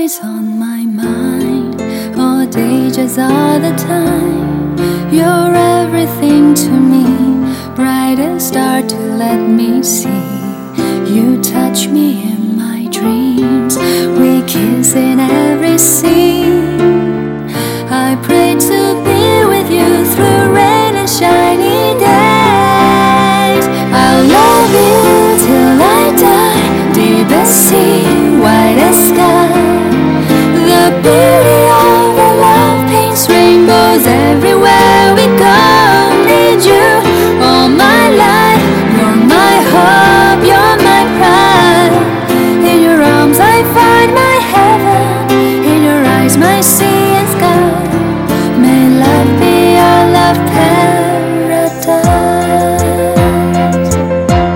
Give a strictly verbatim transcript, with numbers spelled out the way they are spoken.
always on my mind, all day, just all the time. You're everything to me, brightest star to let me see. You touch me